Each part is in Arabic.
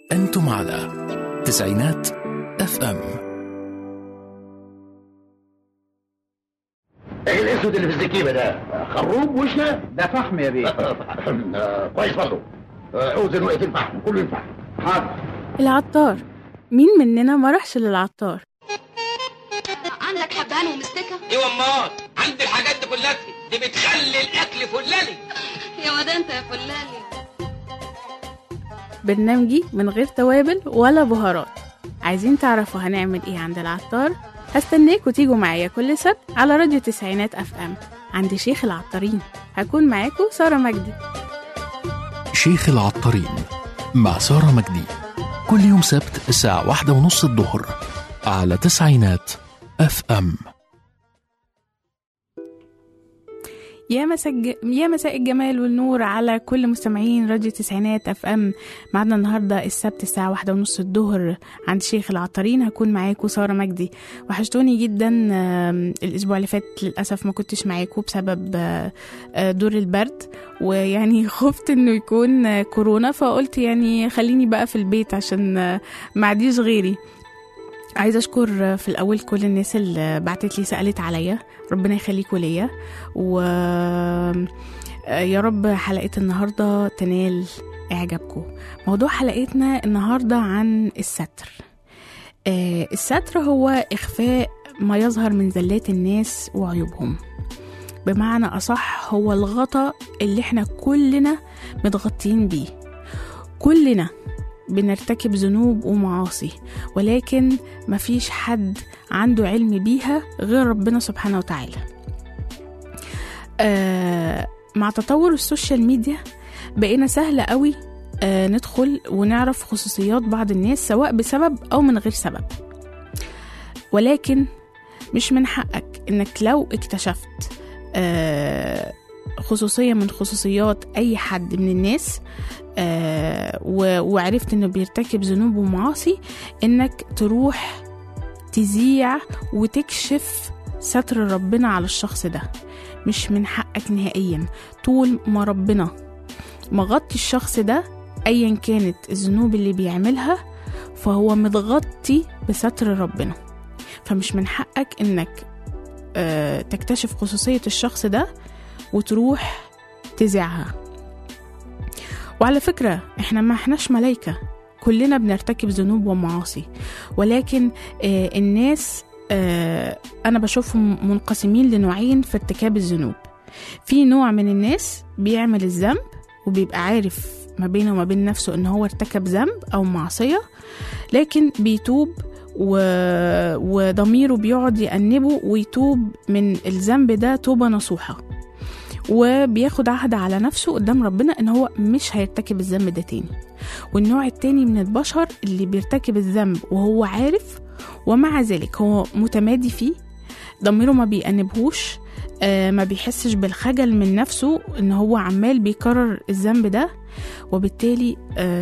أنتم على تسعينات اف ام. ايه الاسود اللي في الزكيبه ده؟ خروب وشنا؟ ده فحم يا بيه. كويس برضه. اوزن وقت الفحم كله ينفع. حاضر. العطار، مين مننا ما راحش للعطار؟ عندك حبهان ومستكة؟ ايوه امال، عندي الحاجات دي كلها، دي بتخلي الاكل فلالي. يا واد انت يا فلالي. برنامجي من غير توابل ولا بهارات. عايزين تعرفوا هنعمل ايه عند العطار؟ هستناكوا تيجوا معايا كل سبت على راديو تسعينات اف ام عند شيخ العطارين. هكون معاكوا سارة مجدي. شيخ العطارين مع سارة مجدي كل يوم سبت الساعة 1:30 الظهر على تسعينات اف ام. يا مساء الجمال والنور على كل مستمعين راديو تسعينات اف ام. معنا النهارده السبت الساعه 1:30 الظهر عند شيخ العطارين. هكون معاكم ساره مجدي. وحشتوني جدا. الاسبوع اللي فات للاسف ما كنتش معاكم بسبب دور البرد، ويعني خفت انه يكون كورونا، فقلت يعني خليني بقى في البيت عشان ما عنديش غيري. عايزة أشكر في الأول كل الناس اللي بعتت لي سألت عليا، ربنا يخليكوا ليا، ويا رب حلقة النهاردة تنال إعجابكم. موضوع حلقتنا النهاردة عن الستر. الستر هو إخفاء ما يظهر من زلات الناس وعيوبهم، بمعنى أصح هو الغطاء اللي احنا كلنا متغطين بيه. كلنا بنرتكب ذنوب ومعاصي، ولكن مفيش حد عنده علم بيها غير ربنا سبحانه وتعالى. مع تطور السوشيال ميديا بقينا سهل قوي ندخل ونعرف خصوصيات بعض الناس سواء بسبب أو من غير سبب، ولكن مش من حقك انك لو اكتشفت خصوصية من خصوصيات أي حد من الناس وعرفت انه بيرتكب ذنوب ومعاصي انك تروح تذيع وتكشف ستر ربنا على الشخص ده. مش من حقك نهائيا. طول ما ربنا مغطي الشخص ده ايا كانت الذنوب اللي بيعملها فهو متغطي بستر ربنا، فمش من حقك انك تكتشف خصوصية الشخص ده وتروح تذيعها. وعلى فكرة احنا ما احناش ملايكة، كلنا بنرتكب ذنوب ومعاصي، ولكن الناس انا بشوفهم منقسمين لنوعين في ارتكاب الذنوب. في نوع من الناس بيعمل الذنب وبيبقى عارف ما بينه وما بين نفسه ان هو ارتكب ذنب او معصية، لكن بيتوب وضميره بيقعد يأنبه ويتوب من الذنب ده توبة نصوحة، وبياخد عهد على نفسه قدام ربنا ان هو مش هيرتكب الذنب ده تاني. والنوع التاني من البشر اللي بيرتكب الذنب وهو عارف ومع ذلك هو متمادي فيه، ضميره ما بيأنبهوش، ما بيحسش بالخجل من نفسه ان هو عمال بيكرر الذنب ده، وبالتالي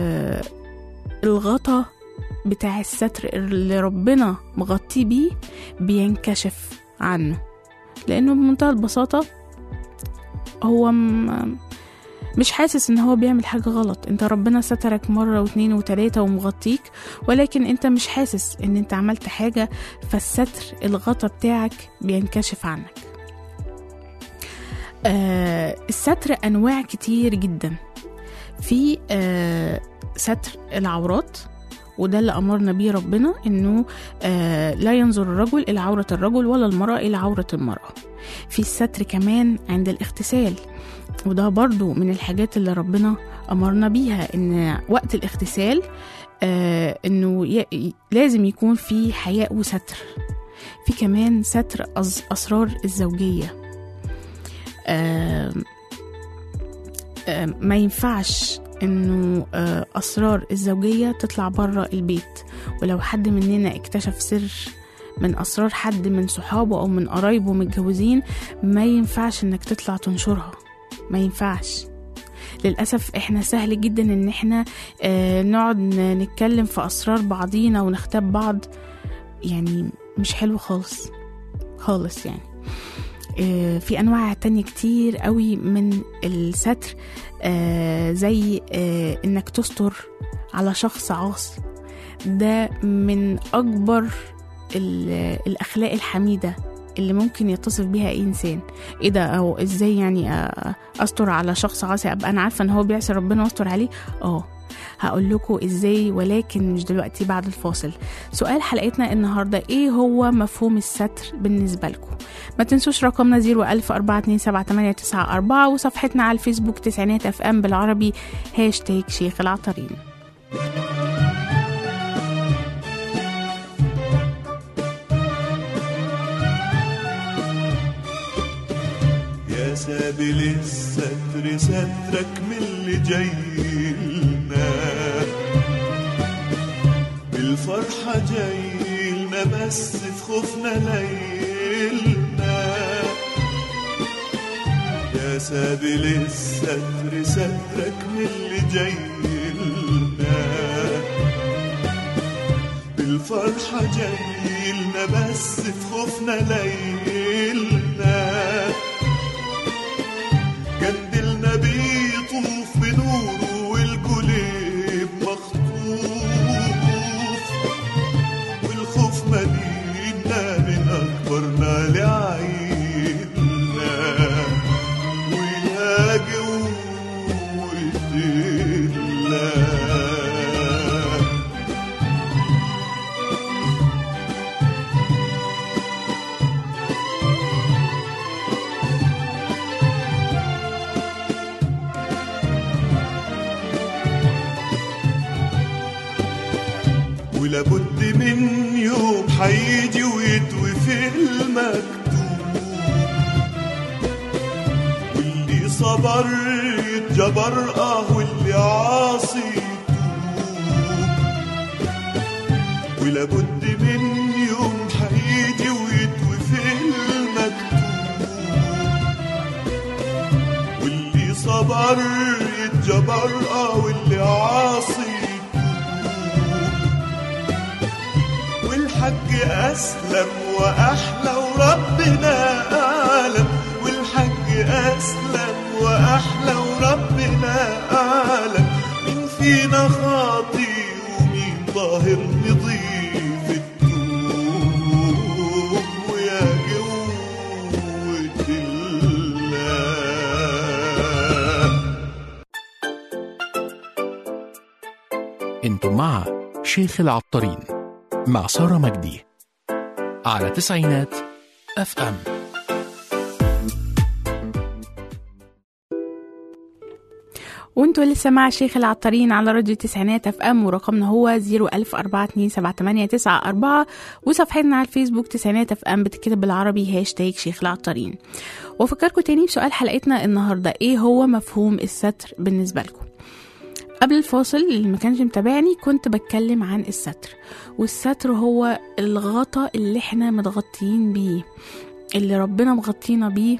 الغطا بتاع الستر اللي ربنا مغطيه بيه بينكشف عنه، لانه بمنتهى البساطة هو مش حاسس ان هو بيعمل حاجة غلط. انت ربنا سترك مرة واثنين وثلاثة ومغطيك، ولكن انت مش حاسس ان انت عملت حاجة، فالستر الغطا بتاعك بينكشف عنك. الستر انواع كتير جدا. في ستر العورات، وده اللي أمرنا بيه ربنا إنه لا ينظر الرجل إلى عورة الرجل ولا المرأة إلى عورة المرأة. في الستر كمان عند الاغتسال، وده برضو من الحاجات اللي ربنا أمرنا بيها، إن وقت الاغتسال إنه لازم يكون في حياء وستر. في كمان ستر أسرار الزوجية. ما ينفعش انه اسرار الزوجية تطلع برا البيت، ولو حد مننا اكتشف سر من اسرار حد من صحابه او من قرايبه متجوزين ما ينفعش انك تطلع تنشرها، ما ينفعش. للأسف احنا سهل جدا ان احنا نقعد نتكلم في اسرار بعضينا ونختاب بعض، يعني مش حلو خالص خالص. يعني في أنواع تانية كتير قوي من الستر، زي إنك تستر على شخص عاصي ده من أكبر الأخلاق الحميدة اللي ممكن يتصف بيها أي إنسان. إيه ده؟ أو إزاي يعني أستر على شخص عاصي أبقى أنا عارفة إن هو بيعصي ربنا وأستر عليه؟ هقول لكم إزاي، ولكن مش دلوقتي، بعد الفاصل. سؤال حلقتنا النهاردة: إيه هو مفهوم الستر بالنسبة لكم؟ ما تنسوش رقمنا 010427894 وصفحتنا على الفيسبوك تسعينات FM بالعربي #شيخ العطارين. يا سابل الستر سترك من اللي جايلنا، بالفرحة جايلنا بس في خوفنا ليلنا. يا سابل الستر سترك من اللي جايلنا، بالفرحة جايلنا بس في خوفنا ليلنا. جندلنا بيطوف بنوره والقلب مخطوف، والخوف مديننا من أكبرنا لعيننا. ويا جوة الله ولابد من يوم حيجي ويتوي في المكتوب، واللي صبر يتجبر واللي عاصي يتوب. ولابد من يوم حيجي ويتوي في المكتوب، واللي صبر يتجبر واللي عاصي. والحق أسلم وأحلى وربنا أعلم، والحق أسلم وأحلى وربنا أعلم. مين فينا خاطي ومين ظاهر نضيف التوب. ويا جوة الله. انتم مع شيخ العطارين مع سارة مجدي على تسعينات FM. وانتوا لسه مع شيخ العطارين على راديو تسعينات FM، ورقمنا هو 010427894 وصفحتنا على الفيسبوك تسعينات FM بتكتب بالعربي #شيخ العطارين. وفكركم تاني بسؤال حلقتنا النهاردة: ايه هو مفهوم الستر بالنسبة لكم؟ قبل الفاصل اللي ما كانش متابعني كنت بتكلم عن الستر، والستر هو الغطاء اللي احنا متغطيين بيه، اللي ربنا مغطينا بيه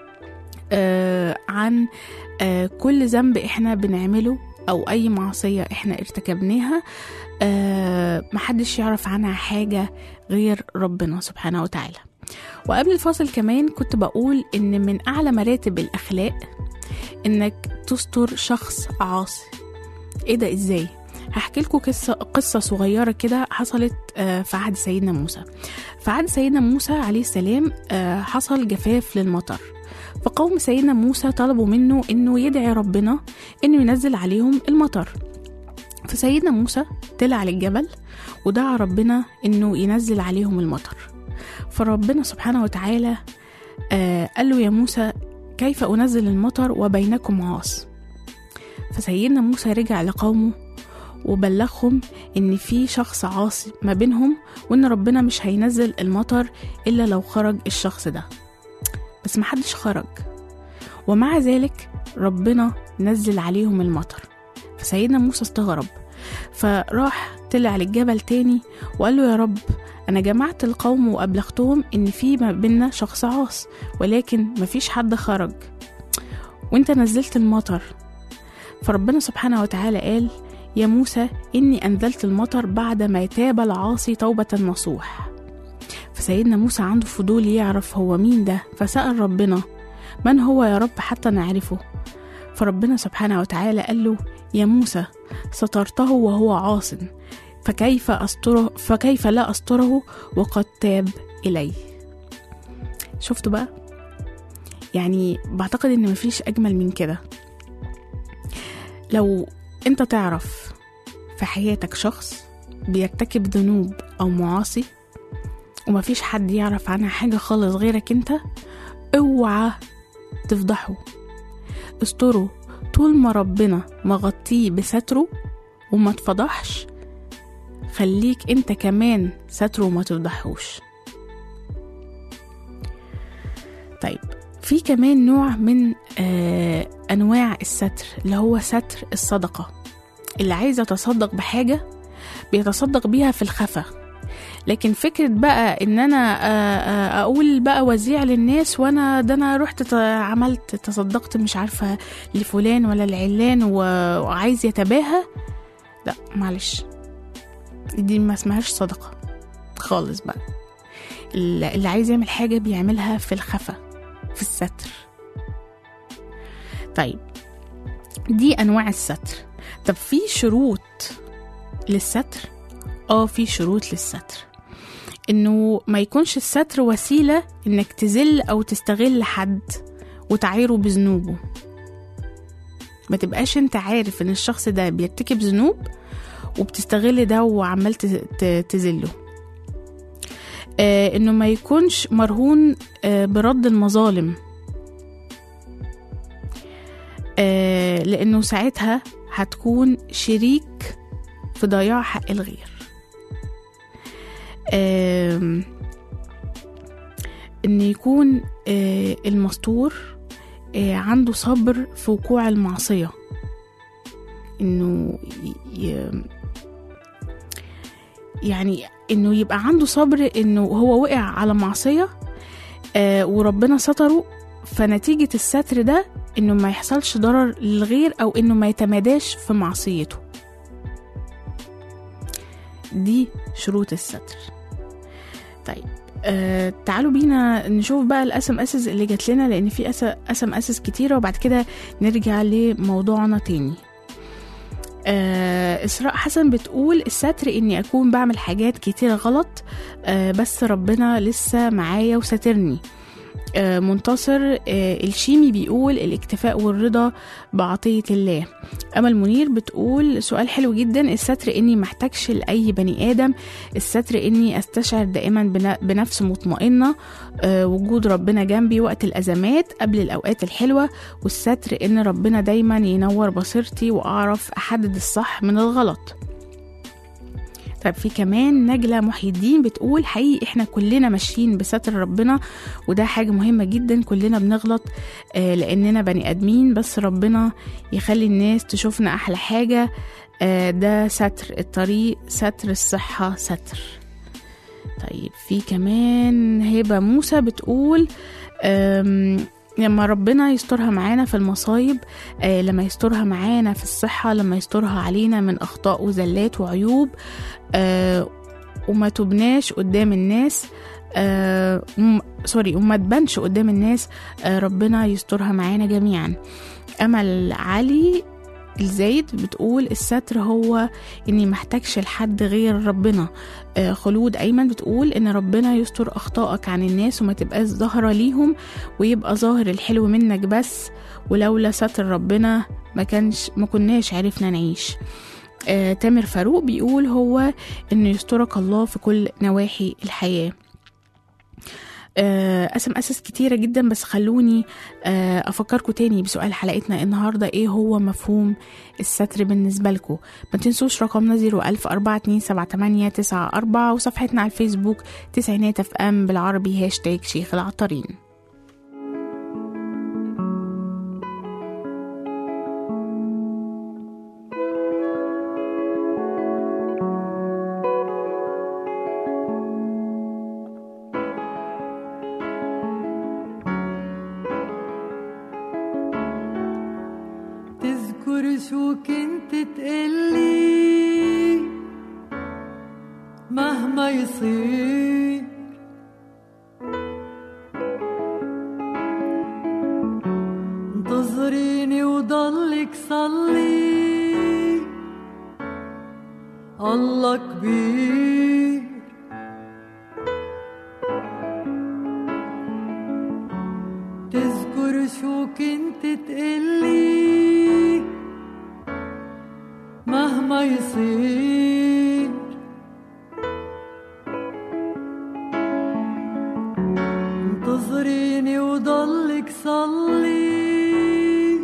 عن كل ذنب احنا بنعمله او اي معصية احنا ارتكبناها. محدش يعرف عنها حاجة غير ربنا سبحانه وتعالى. وقبل الفاصل كمان كنت بقول ان من اعلى مراتب الاخلاق انك تستر شخص عاصي. ايه ده؟ ازاي؟ هحكي لكم قصة صغيرة كده حصلت في عهد سيدنا موسى. في عهد سيدنا موسى عليه السلام حصل جفاف للمطر، فقوم سيدنا موسى طلبوا منه انه يدعي ربنا انه ينزل عليهم المطر. فسيدنا موسى طلع للجبل ودعا ربنا انه ينزل عليهم المطر. فربنا سبحانه وتعالى قال له: يا موسى كيف أنزل المطر وبينكم عاص؟ فسيدنا موسى رجع لقومه وبلغهم ان في شخص عاصي ما بينهم، وان ربنا مش هينزل المطر الا لو خرج الشخص ده. بس محدش خرج، ومع ذلك ربنا نزل عليهم المطر. فسيدنا موسى استغرب، فراح طلع للجبل تاني وقال له: يا رب، أنا جمعت القوم وأبلغتهم إن في ما بيننا شخص عاص، ولكن مفيش حد خرج وإنت نزلت المطر. فربنا سبحانه وتعالى قال: يا موسى إني أنزلت المطر بعد ما تاب العاصي توبة نصوح. فسيدنا موسى عنده فضول يعرف هو مين ده، فسأل ربنا: من هو يا رب حتى نعرفه؟ فربنا سبحانه وتعالى قال له يا موسى سترته وهو عاص فكيف لا أستره وقد تاب إلي. شفتوا بقى؟ يعني بعتقد إن مفيش أجمل من كده. لو أنت تعرف في حياتك شخص بيرتكب ذنوب أو معاصي ومفيش حد يعرف عنها حاجة خالص غيرك أنت، اوعى تفضحه، استره طول ما ربنا مغطيه بستره وما تفضحش. خليك انت كمان ستره وما تفضحوش. طيب في كمان نوع من انواع الستر اللي هو ستر الصدقة. اللي عايز يتصدق بحاجة بيتصدق بيها في الخفا، لكن فكرة بقى ان انا اقول بقى وزيع للناس وانا ده انا رحت عملت تصدقت مش عارفة لفلان ولا العلان وعايز يتباهى، لا معلش، دي ما اسمهاش صدقة خالص بقى. اللي عايز يعمل حاجة بيعملها في الخفا في الستر. طيب دي انواع الستر. طب في شروط للستر؟ في شروط للستر، انه ما يكونش الستر وسيلة انك تذل او تستغل حد وتعايره بذنوبه. ما تبقاش انت عارف ان الشخص ده بيرتكب ذنوب وبتستغل ده وعمال تذله. انه ما يكونش مرهون برد المظالم، لانه ساعتها هتكون شريك في ضياع حق الغير. ان يكون المستور عنده صبر في وقوع المعصية، انه يعني انه يبقى عنده صبر انه هو وقع على معصية وربنا ستره، فنتيجة الستر ده انه ما يحصلش ضرر للغير او انه ما يتماداش في معصيته. دي شروط الستر. طيب تعالوا بينا نشوف بقى الSMS اللي جات لنا، لان في SMS كتيرة وبعد كده نرجع لموضوعنا تاني. إسراء حسن بتقول الستر اني اكون بعمل حاجات كتيرة غلط بس ربنا لسه معايا وسترني. منتصر الشيمي بيقول الاكتفاء والرضا بعطية الله. أمل منير بتقول سؤال حلو جدا، الستر اني محتاجش لأي بني آدم، الستر اني استشعر دائما بنفس مطمئنة وجود ربنا جنبي وقت الأزمات قبل الأوقات الحلوة، والستر ان ربنا دايما ينور بصيرتي وأعرف أحدد الصح من الغلط. طيب في كمان نجلة محي الدين بتقول حقيقي احنا كلنا ماشيين بستر ربنا، وده حاجة مهمة جدا، كلنا بنغلط لأننا بني آدمين، بس ربنا يخلي الناس تشوفنا أحلى حاجة، ده ستر الطريق، ستر الصحة ستر. طيب في كمان هبة موسى بتقول لما ربنا يسترها معانا في المصايب، لما يسترها معانا في الصحة، لما يسترها علينا من أخطاء وزلات وعيوب، وما تبناش قدام الناس، وما تبانش قدام الناس، ربنا يسترها معانا جميعا. أمل علي الزايد بتقول الستر هو اني محتاجش لحد غير ربنا. خلود ايمن بتقول ان ربنا يستر اخطائك عن الناس وما تبقاش ظاهرة ليهم، ويبقى ظاهر الحلو منك بس، ولولا ستر ربنا ما كناش عرفنا نعيش. تامر فاروق بيقول هو انه يسترك الله في كل نواحي الحياة. أسس كتيرة جدا، بس خلوني أفكركم تاني بسؤال حلقتنا النهاردة، إيه هو مفهوم الستر بالنسبة لكم؟ ما تنسوش رقمنا 010427894 وصفحتنا على الفيسبوك تسعينات FM بالعربي #شيخ العطارين. شو كنت تقلي مهما يصير، انتظريني وضل ما يصير. انتظريني وضلك صلي،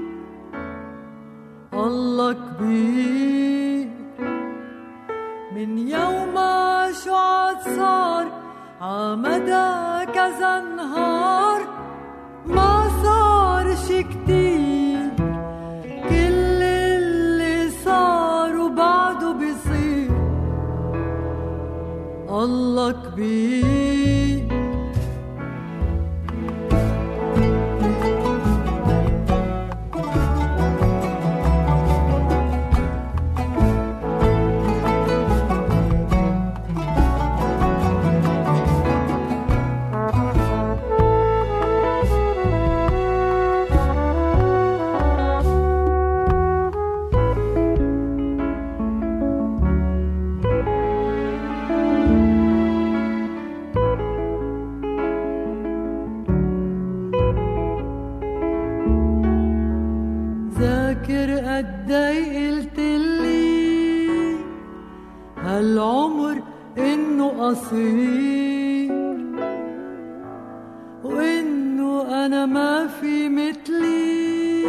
الله كبير. من يوم شو عاد صار عمدى كذا نهار، ما صار شي كتير، كل اللي صار وبعده بيصير، الله كبير. ذاكر قدي قلتلي هالعمر إنه قصير، وإنه أنا ما في مثلي،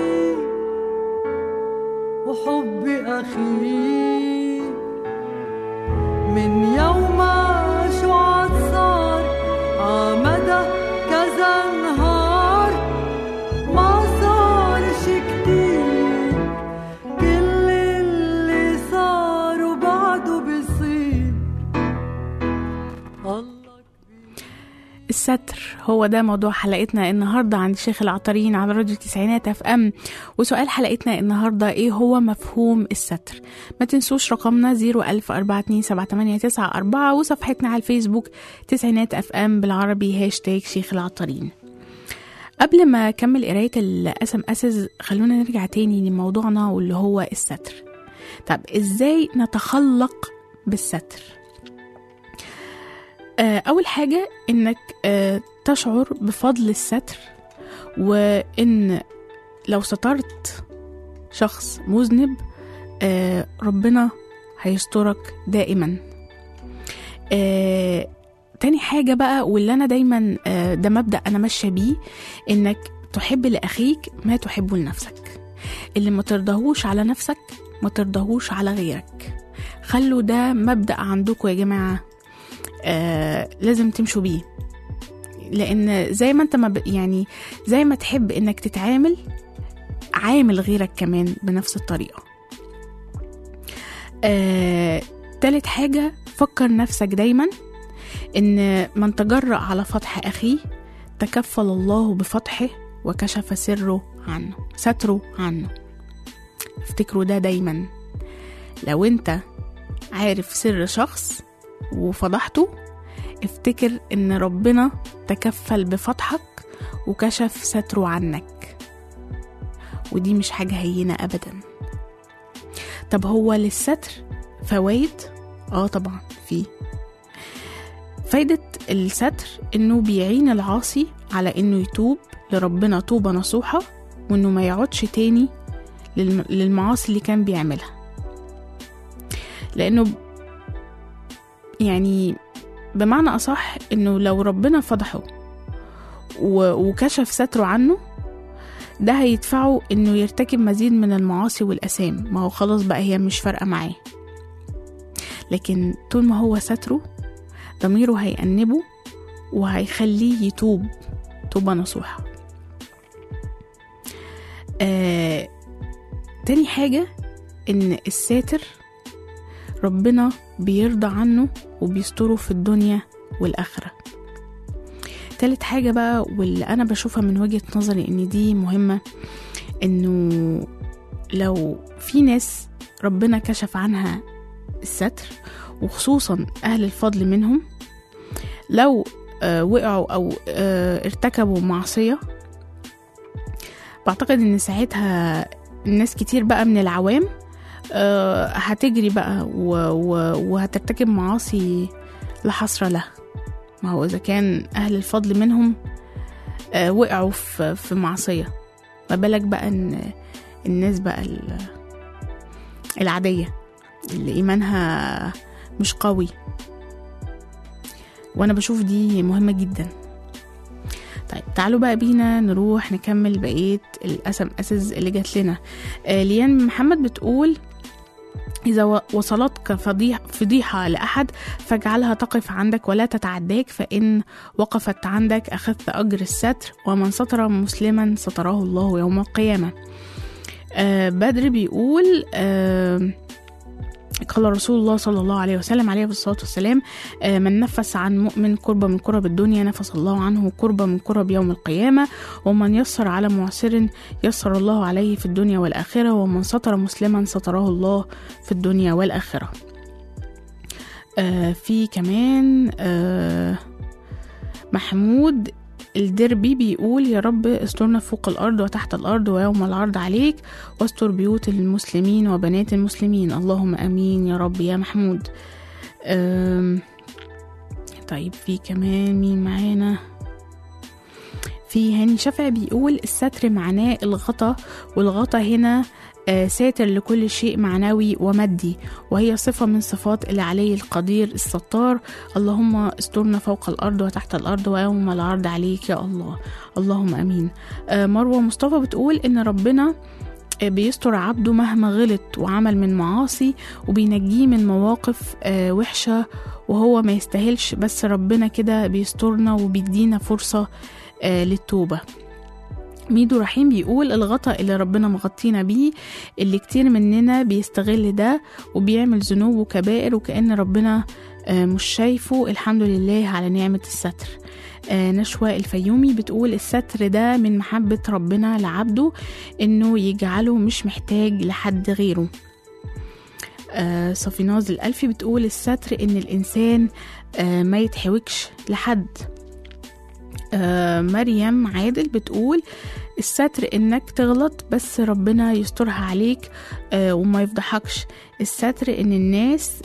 وحبي أخير. من يوم شو عاد صار عمدى كذا نهار، ما صار شي كتير، كل اللي صار وبعده بيصير، الله كبير. الستر هو ده موضوع حلقتنا النهاردة عند شيخ العطارين على راديو التسعينات FM. وسؤال حلقتنا النهاردة ايه هو مفهوم الستر؟ ما تنسوش رقمنا 010427894 وصفحتنا على الفيسبوك تسعينات FM بالعربي هاشتاج شيخ العطارين. قبل ما أكمل قراية الSMS خلونا نرجع تاني لموضوعنا واللي هو الستر. طب ازاي نتخلق بالستر؟ أول حاجة إنك تشعر بفضل الستر، وإن لو سترت شخص مذنب ربنا هيسترك دائما. تاني حاجة بقى، واللي أنا دايما ده مبدأ أنا ماشية بيه، إنك تحب لأخيك ما تحبه لنفسك. اللي ما ترضاهوش على نفسك ما ترضاهوش على غيرك. خلوا ده مبدأ عندكم يا جماعة، لازم تمشوا بيه. لأن زي ما انت يعني زي ما تحب إنك تتعامل، عامل غيرك كمان بنفس الطريقة. تالت حاجة، فكر نفسك دايما إن من تجرأ على فتح أخيه تكفل الله بفتحه وكشف ستره عنه. افتكروا ده دايما. لو انت عارف سر شخص وفضحته، افتكر ان ربنا تكفل بفتحك وكشف ستره عنك، ودي مش حاجة هينة أبدا. طب هو للستر فوائد؟ طبعا في فايدة الستر، انه بيعين العاصي على انه يتوب لربنا توبة نصوحة، وانه ما يعودش تاني للمعاصي اللي كان بيعملها. لانه يعني بمعنى أصح انه لو ربنا فضحه وكشف ستره عنه، ده هيدفعه انه يرتكب مزيد من المعاصي والأثام. ما هو خلاص بقى هي مش فارقة معاه. لكن طول ما هو ستره، ضميره هيأنبه وهيخليه يتوب توبة نصوحة. تاني حاجة، ان الساتر ربنا بيرضى عنه وبيستره في الدنيا والآخرة. تالت حاجة بقى، واللي أنا بشوفها من وجهة نظري إن دي مهمة، إنه لو في ناس ربنا كشف عنها الستر، وخصوصا أهل الفضل منهم، لو وقعوا أو ارتكبوا معصية، بعتقد إن ساعتها الناس كتير بقى من العوام هتجري بقى وهترتكب معاصي لا حصر لها. ما هو إذا كان أهل الفضل منهم وقعوا في معصية، ما بالك بقى إن الناس بقى العادية اللي إيمانها مش قوي، وأنا بشوف دي مهمة جدا. طيب تعالوا بقى بينا نروح نكمل بقية الSMS اللي جات لنا. ليان محمد بتقول: إذا وصلتك فضيحة لأحد فاجعلها تقف عندك ولا تتعداك، فإن وقفت عندك أخذت أجر الستر، ومن ستر مسلما ستره الله يوم القيامة. بدر بيقول: قال رسول الله صلى الله عليه وسلم عليه الصلاة والسلام: من نفس عن مؤمن كربة من كرب الدنيا نفس الله عنه كربة من كرب يوم القيامة، ومن يسر على معسر يسر الله عليه في الدنيا والآخرة، ومن ستر مسلما ستره الله في الدنيا والآخرة. في كمان محمود الدربي بيقول: يا رب استرنا فوق الأرض وتحت الأرض ويوم العرض عليك، واستر بيوت المسلمين وبنات المسلمين، اللهم أمين يا رب يا محمود. طيب في كمان مين معانا؟ في هاني شفع بيقول: الستر معناه الغطا، والغطا هنا ساتر لكل شيء معنوي ومادي، وهي صفة من صفات العلي القدير الستار، اللهم استرنا فوق الأرض وتحت الأرض ويوم العرض عليك يا الله، اللهم أمين. مروة مصطفى بتقول إن ربنا بيستر عبده مهما غلط وعمل من معاصي، وبينجيه من مواقف وحشة وهو ما يستاهلش، بس ربنا كده بيسترنا وبيدينا فرصة للتوبة. ميدو رحيم بيقول: الغطا اللي ربنا مغطينا بيه، اللي كتير مننا بيستغل ده وبيعمل ذنوب وكبائر وكأن ربنا مش شايفه، الحمد لله على نعمة الستر. نشوى الفيومي بتقول: الستر ده من محبة ربنا لعبده، انه يجعله مش محتاج لحد غيره. صفيناز الألفي بتقول: الستر ان الانسان ما يتحوكش لحد. مريم عادل بتقول: الستر انك تغلط بس ربنا يسترها عليك وما يفضحكش. الستر ان الناس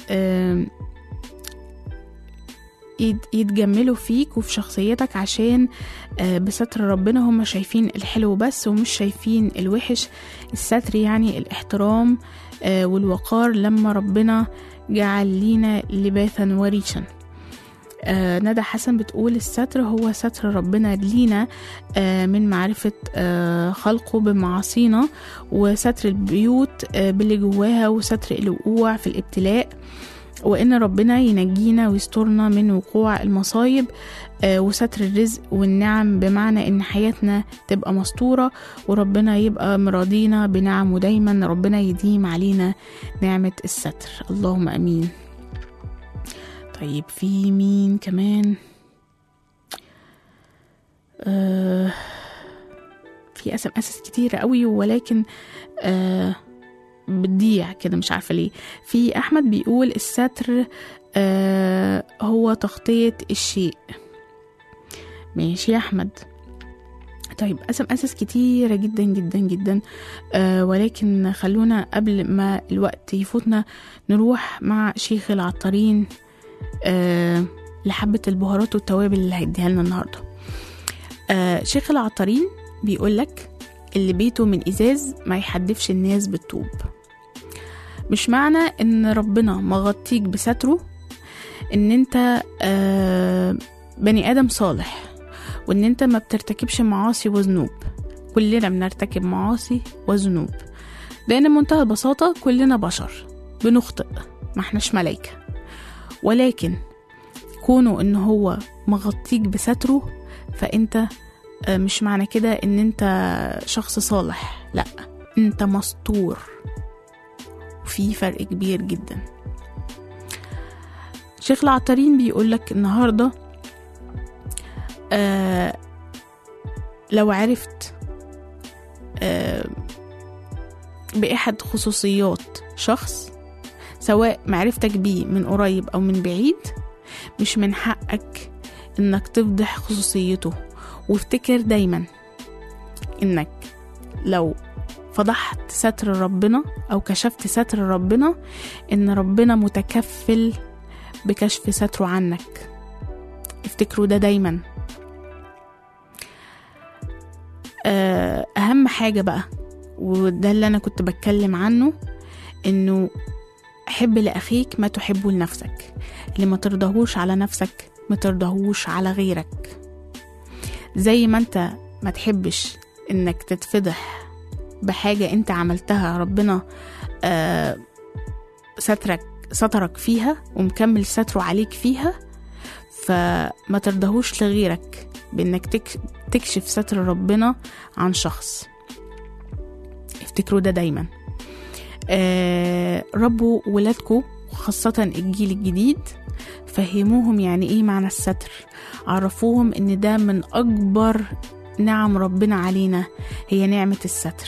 يتجملوا فيك وفي شخصيتك، عشان بستر ربنا هم شايفين الحلو بس ومش شايفين الوحش. الستر يعني الاحترام والوقار، لما ربنا جعل لينا لباسا وريشا. ندى حسن بتقول: الستر هو ستر ربنا لينا من معرفة خلقه بمعاصينا، وستر البيوت باللي جواها، وستر الوقوع في الابتلاء، وإن ربنا ينجينا ويسترنا من وقوع المصايب، وستر الرزق والنعم، بمعنى إن حياتنا تبقى مستورة وربنا يبقى مراضينا بنعمه دايما، ربنا يديم علينا نعمة الستر، اللهم أمين. طيب في مين كمان؟ في SMS كتير قوي، ولكن بتضيع كده مش عارفة ليه. في أحمد بيقول: الستر هو تغطية الشيء. ماشي يا أحمد. طيب SMS كتيرة جدا جدا جدا، ولكن خلونا قبل ما الوقت يفوتنا نروح مع شيخ العطارين لحبة البهارات والتوابل اللي هيديها لنا النهاردة. شيخ العطارين بيقولك: اللي بيته من إزاز ما يحدفش الناس بالطوب. مش معنى ان ربنا مغطيك بستره ان انت بني آدم صالح، وان انت ما بترتكبش معاصي وذنوب. كلنا بنرتكب معاصي وذنوب، لان منتهى البساطة كلنا بشر بنخطئ، ما احناش ملايكة. ولكن كونه ان هو مغطيك بستره، فانت مش معنى كده ان انت شخص صالح، لا، انت مستور، وفي فرق كبير جدا. شيخ العطارين بيقولك النهاردة لو عرفت بأحد خصوصيات شخص، سواء معرفتك بيه من قريب أو من بعيد، مش من حقك إنك تفضح خصوصيته. وافتكر دايما إنك لو فضحت ستر ربنا أو كشفت ستر ربنا، إن ربنا متكفل بكشف ستره عنك. افتكروا ده دايما. أهم حاجة بقى، وده اللي أنا كنت بتكلم عنه، إنه حب لأخيك ما تحبه لنفسك. اللي ما ترضاهوش على نفسك ما ترضاهوش على غيرك. زي ما انت ما تحبش انك تتفضح بحاجة انت عملتها ربنا سترك فيها ومكمل ستره عليك فيها، فما ترضاهوش لغيرك بانك تكشف ستر ربنا عن شخص. افتكروا ده دايما. ربوا ولادكم خاصة الجيل الجديد، فهموهم يعني ايه معنى الستر، عرفوهم ان ده من اكبر نعم ربنا علينا، هي نعمة الستر.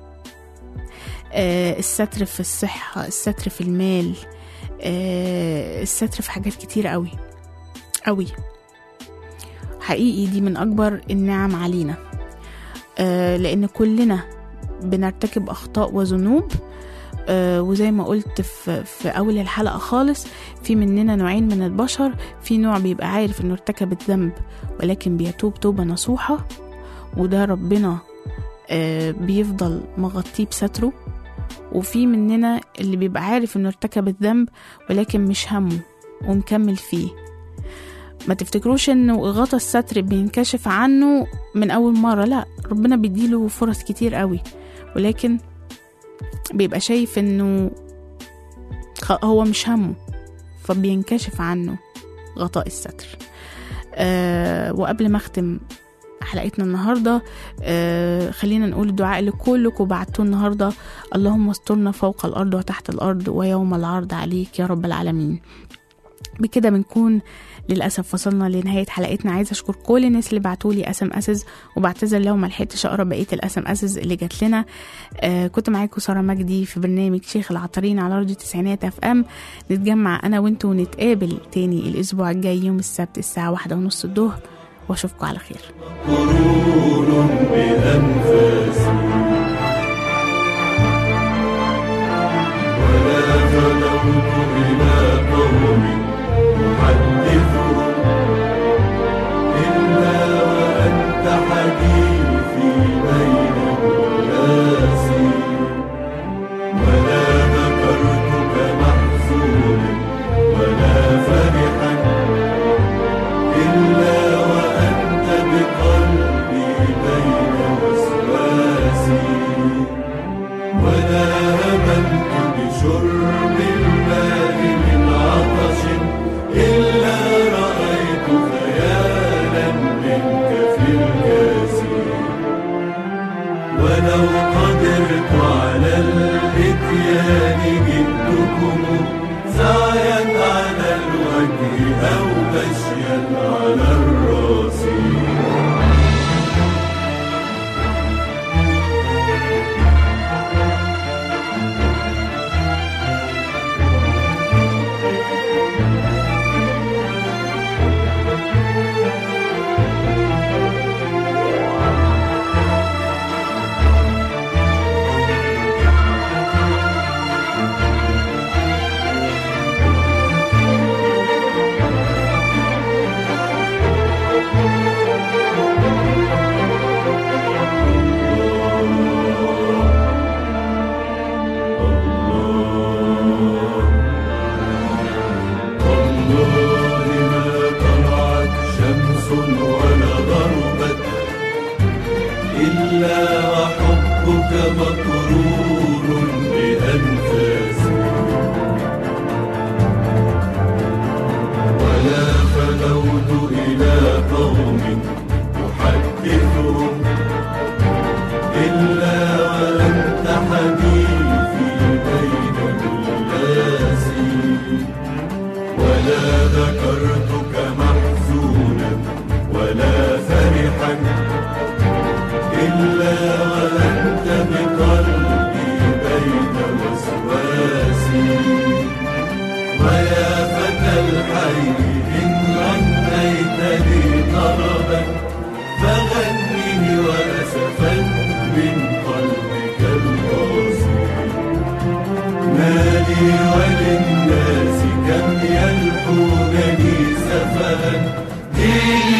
الستر في الصحة، الستر في المال، الستر في حاجات كتير قوي قوي. حقيقي دي من اكبر النعم علينا، لان كلنا بنرتكب اخطاء وذنوب. وزي ما قلت في أول الحلقة خالص، في مننا نوعين من البشر. في نوع بيبقى عارف انه ارتكب الذنب ولكن بيتوب توبة نصوحة، وده ربنا بيفضل مغطيه بستره. وفي مننا اللي بيبقى عارف انه ارتكب الذنب ولكن مش همه ومكمل فيه. ما تفتكروش انه غطى الستر بينكشف عنه من اول مرة، لا، ربنا بيديله فرص كتير قوي، ولكن بيبقى شايف انه هو مش همه، فبينكشف عنه غطاء الستر. وقبل ما اختم حلقتنا النهاردة، خلينا نقول الدعاء اللي كلكم بعتوه النهاردة: اللهم استرنا فوق الأرض وتحت الأرض ويوم العرض عليك يا رب العالمين. بكده بنكون للأسف وصلنا لنهاية حلقتنا. عايزة أشكر كل الناس اللي بعتولي SMS، وبعتذر لو ما لحقتش أقرأ بقية SMS اللي جات لنا. كنت معاكم سارة مجدي في برنامج شيخ العطارين على راديو تسعينات FM. نتجمع أنا وانتوا ونتقابل تاني الأسبوع الجاي يوم السبت الساعة 1:30 الظهر، وأشوفكم على خير. قرون بأنفاسي ولا فلوت إلى قوم أحدثهم إلا وأنت حديثي بين الناس، ولا ذكرتك محزونا ولا فرحا إلا وأنت بقلبي بين وسواسي، ولا هممت بشرب الماء من عطش إلا رأيت خيالا منك في الكاس، ولو قدرت على الإتيان جئتكم سعيا على الوجه أو مشيا على الراس. إلا وحبك مقرون بأنفاسي، ولا فلوت إلى قوم أحدثهم إلا وأنت حديثي بين الناس، ولا ذكرتك محزونا ولا فرحا إلا وأنت بقلبي بين وسواسي، ويا فتى الحي إن غنيت لي طربا فغني وأسفا من قلبك القاسي، ما لي وللناس كم يلحونني سفها